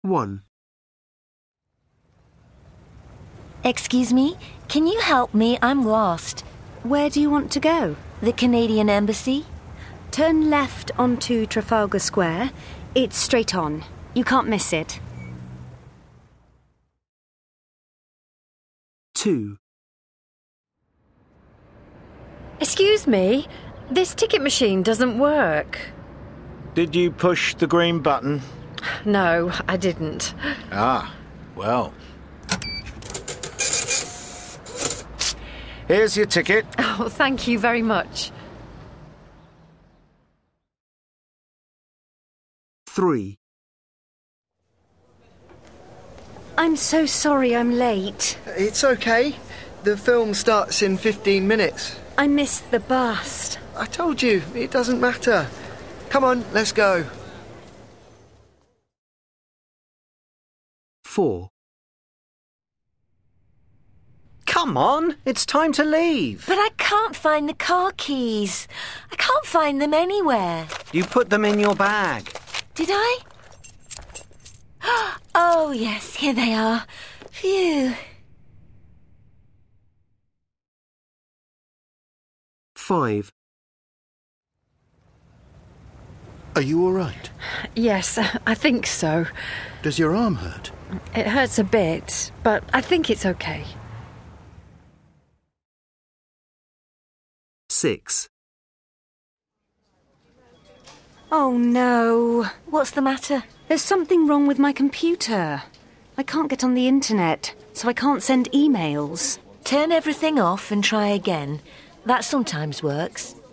1. Excuse me, can you help me? I'm lost. Where do you want to go? The Canadian Embassy? Turn left onto Trafalgar Square. It's straight on. You can't miss it. 2. Excuse me, this ticket machine doesn't work. Did you push the green button? No, I didn't. Ah, well. Here's your ticket. Oh, thank you very much. 3. I'm so sorry I'm late. It's okay. The film starts in 15 minutes. I missed the bus. I told you, it doesn't matter. Come on, let's go. 4. Come on, it's time to leave. But I can't find the car keys. I can't find them anywhere. You put them in your bag. Did I? Oh, yes, here they are. Phew. 5. Are you all right? Yes, I think so. Does your arm hurt? It hurts a bit, but I think it's okay. 6. Oh no. What's the matter? There's something wrong with my computer. I can't get on the internet, so I can't send emails. Turn everything off and try again. That sometimes works.